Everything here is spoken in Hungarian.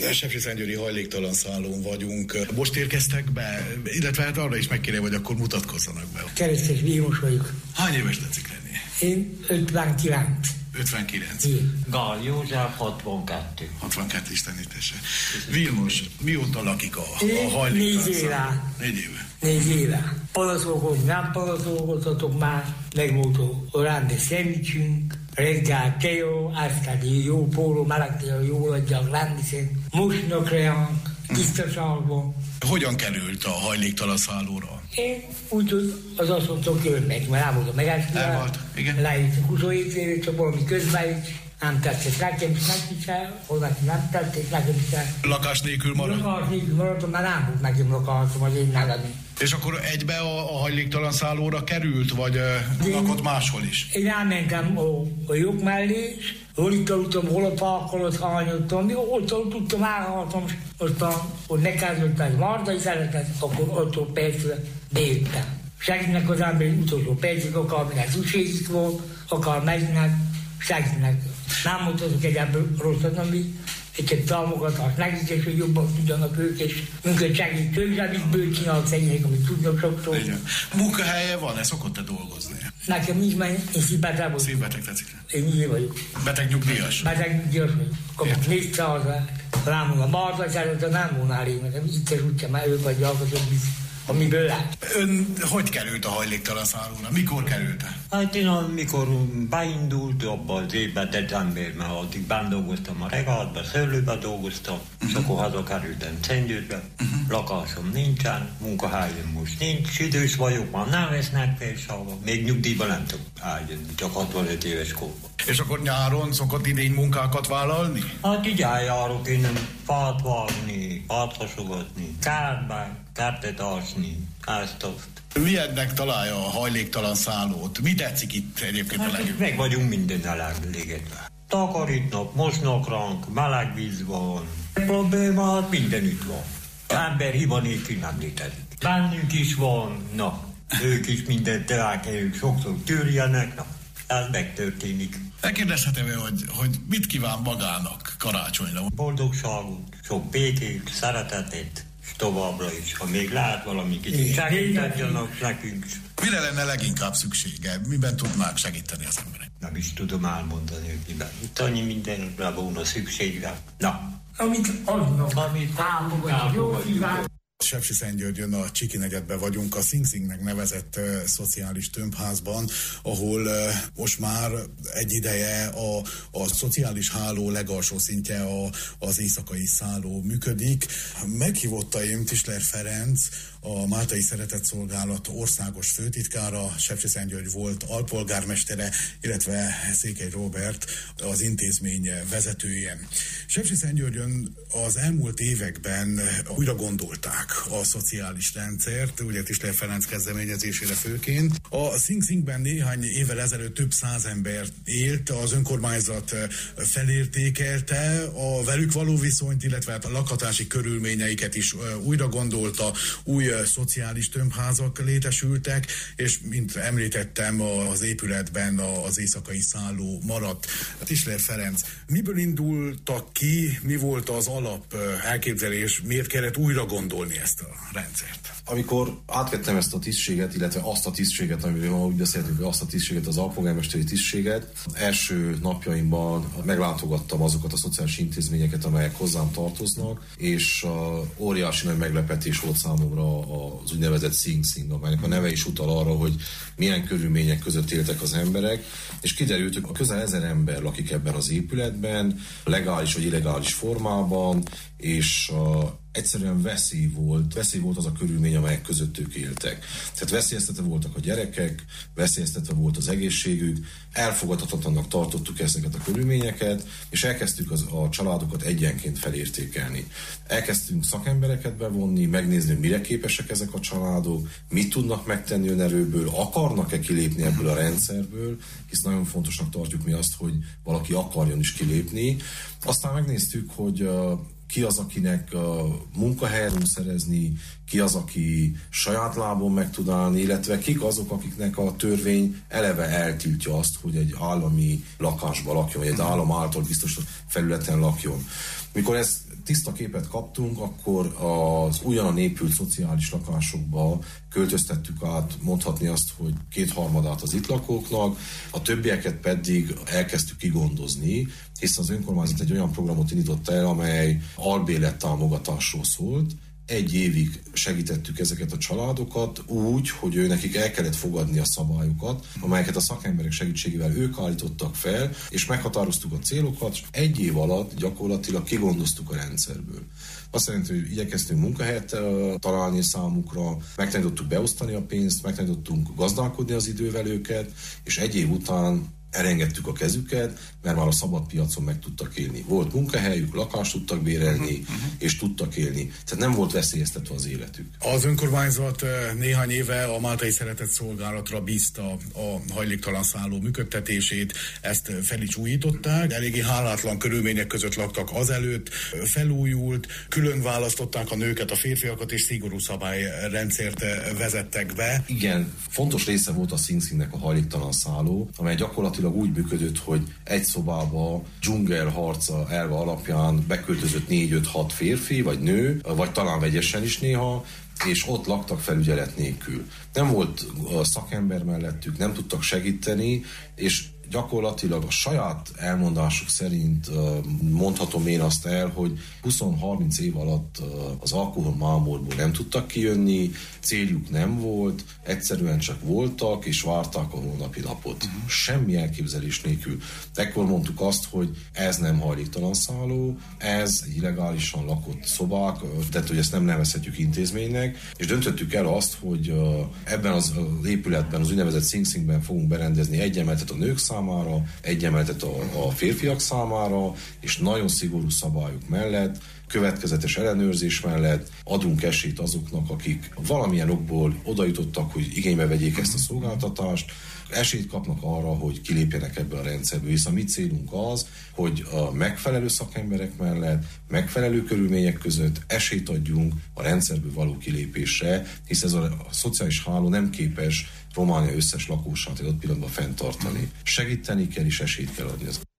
Sepsiszentgyőri hajléktalan szállón vagyunk. Most érkeztek be, illetve hát arra is megkérem, hogy akkor mutatkozzanak be. Keresztes Vilmos vagyok. Hány éves tetszik lenni? Én 59. 59. Gál József 62. 62 istenítese. Vilmos, mióta lakik a hajléktalan 4 éve. szállón? 4 éve. 4 éve. Palaszolgott, nem palaszolgottatok már. Megvolt a ránde szendvicsünk. Reggel tejó, aztán jó póló, meleg tejó, jól adják rándiszen. Mosnak ránk, tisztaságban. Hogyan került a hajléktalan szállóra? Én úgy az asszonytól jönnek, mert nem voltam El volt, igen. Lejöttünk 27 évre, csak valami közben is. Nem tetszett nekem is, neki se, hozzaki nem tetszett nekem se. Lakás nélkül marad? Lakás nélkül maradtam, mert nem volt nekem lakásom az én nevem. És akkor egybe a hajléktalan szállóra került, vagy lakott máshol is? Én elmentem a lyuk mellé, és hol itt aludtam, hol a parkolót hányottam, ott tudtam, állhattam, aztán, hogy ne kezdődött egy mardai szeretet, akkor attól percre bejöttem. Segítnek az ember utolsó percig, akar minek szükségük volt, akar megynek, segítnek. Nem mutatok egy ebből rosszat, ami egy támogatást nekik, és hogy jobban tudjanak ők, és minket segítők, amikből csinálok szegények, amit tudnak sokszor. Munkahelye van-e? Szokott-e dolgozni? Nekem nincs, mert én szívbeteg vagyok. Szívbeteg tetszik? Én így vagyok. Beteg nyugdíjas? Beteg nyugdíjas vagyok. Kapok 400 rám mondom, Marta szeretve nem volna elég, mert itt úgyse, mert ők vagy alkotók amiből lát. Ön hogy került a hajléktalan szállóra? Mikor került? Hát én amikor beindult abban az évben, decemberben, addig benn dolgoztam a regáltban, szőlőben dolgoztam, és akkor hazakerültem Szentgyőrbe. Lakásom nincsen, munkahelyem most nincs, idős vagyok, már nem vesznek félsága, még nyugdíjban nem tudok eljönni, csak 65 éves korban. És akkor nyáron szokott idény munkákat vállalni? Hát így eljárok én fát vágni, fát hasogatni, kertet ásni, ezt-azt. Milyennek találja a hajléktalan szállót? Mi tetszik itt egyébként a legjobban? Meg vagyunk mindennel elégedve. Takarítnak, mosnak ránk, meleg víz van. Probléma, hát mindenütt van. Ember hiba nélkül nem létezik. Bennünk is van, na, ők is mindent elkezdők, sokszor tűrjenek, na, ez megtörténik. Megkérdezhetem-e, hogy mit kíván magának karácsonyra? Boldogságot, sok békét, szeretetet, és továbbra is, ha még lehet valami kicsit segíteni nekünk. Mire lenne leginkább szüksége? Miben tudnák segíteni az emberek? Nem is tudom elmondani, hogy miben. Itt annyi mindenre volna szükségre. Na. Amit támogat, jó kíván. Sepsiszentgyörgyön a Csiki negyedben vagyunk, a Sing Singnek nevezett szociális tömbházban, ahol most már egy ideje a szociális háló legalsó szintje az éjszakai szálló működik. Meghívottaim Tischler Ferenc, a Máltai Szeretetszolgálat országos főtitkára, Sepsiszentgyörgy volt alpolgármestere, illetve Székely Róbert, az intézmény vezetője. Sepsiszentgyörgyön az elmúlt években újra gondolták a szociális rendszert, ugye Tischler Ferenc kezdeményezésére főként. A Sing Singben néhány évvel ezelőtt több száz ember élt, az önkormányzat felértékelte a velük való viszonyt, illetve a lakhatási körülményeiket is újra gondolta, új szociális tömbházak létesültek, és mint említettem, az épületben az éjszakai szálló maradt. Tischler Ferenc, miből indultak ki, mi volt az alap elképzelés, miért kellett újra gondolni ezt a rendszert? Amikor átvettem ezt a tisztséget, illetve azt a tisztséget, amiről úgy beszéltünk, hogy azt a tisztséget, az alpolgármesteri tisztséget, első napjaimban meglátogattam azokat a szociális intézményeket, amelyek hozzám tartoznak, és óriási nagy meglepetés volt számomra az úgynevezett Sing Sing, amelynek a neve is utal arra, hogy milyen körülmények között éltek az emberek, és kiderült, hogy közel 1000 ember lakik ebben az épületben, legális vagy illegális formában, és egyszerűen veszély volt az a körülmény, amelyek között ők éltek. Tehát veszélyeztetve voltak a gyerekek, veszélyeztetve volt az egészségük, elfogadhatatlannak tartottuk ezeket a körülményeket, és elkezdtük a családokat egyenként felértékelni. Elkezdtünk szakembereket bevonni, megnézni, mire képesek ezek a családok, mit tudnak megtenni önerőből, akarnak-e kilépni ebből a rendszerből, hisz nagyon fontosnak tartjuk mi azt, hogy valaki akarjon is kilépni. Aztán megnéztük, hogy ki az, akinek munkahelyet tud szerezni, ki az, aki saját lábon meg tud állni, illetve kik azok, akiknek a törvény eleve eltiltja azt, hogy egy állami lakásban lakjon, vagy egy állam által biztos felületen lakjon. Mikor ezt tiszta képet kaptunk, akkor az újonnan épült szociális lakásokba költöztettük át, mondhatni azt, hogy 2/3 az itt lakóknak, a többieket pedig elkezdtük kigondozni, hiszen az önkormányzat egy olyan programot indított el, amely albélet támogatásról szólt. 1 évig segítettük ezeket a családokat úgy, hogy nekik el kellett fogadni a szabályokat, amelyeket a szakemberek segítségével ők állítottak fel, és meghatároztuk a célokat, és 1 év alatt gyakorlatilag kigondoztuk a rendszerből. Azt jelenti, hogy igyekeztünk munkahelyet találni számukra, megtanítottuk beosztani a pénzt, megtanítottunk gazdálkodni az idővel őket, és 1 év után elengedtük a kezüket, mert már a szabad piacon meg tudtak élni. Volt munkahelyük, lakást tudtak bérelni, és tudtak élni. Tehát nem volt veszélyeztetve az életük. Az önkormányzat néhány éve a Máltai Szeretett Szolgálatra bízta a hajléktalan szálló működtetését, ezt fel is újították, eléggé hálátlan körülmények között laktak azelőtt, felújult, külön választották a nőket, a férfiakat, és szigorú szabályrendszert vezettek be. Igen, fontos része volt a Sing Singnek a hajléktalan szálló, amely gyakorlatilag úgy működött, hogy egy szobába dzsungelharca elve alapján beköltözött 4-5-6 férfi, vagy nő, vagy talán vegyesen is néha, és ott laktak felügyelet nélkül. Nem volt szakember mellettük, nem tudtak segíteni, és gyakorlatilag a saját elmondásuk szerint mondhatom én azt el, hogy 20-30 év alatt az alkoholmámorból nem tudtak kijönni, céljuk nem volt, egyszerűen csak voltak és várták a holnapi napot. Semmi elképzelés nélkül. Ekkor mondtuk azt, hogy ez nem hajléktalan szálló, ez illegálisan lakott szobák, tehát hogy ezt nem nevezhetjük intézménynek, és döntöttük el azt, hogy ebben az épületben, az úgynevezett Sing Singben fogunk berendezni egy emeletet a nők számára, egy emeletet a férfiak számára, és nagyon szigorú szabályok mellett, következetes ellenőrzés mellett adunk esélyt azoknak, akik valamilyen okból odajutottak, hogy igénybe vegyék ezt a szolgáltatást, esélyt kapnak arra, hogy kilépjenek ebből a rendszerből, hiszen mi célunk az, hogy a megfelelő szakemberek mellett, megfelelő körülmények között esélyt adjunk a rendszerből való kilépésre, hisz ez a szociális háló nem képes Románia összes lakosát egy ott pillanatban fenntartani. Segíteni kell és esélyt kell adni.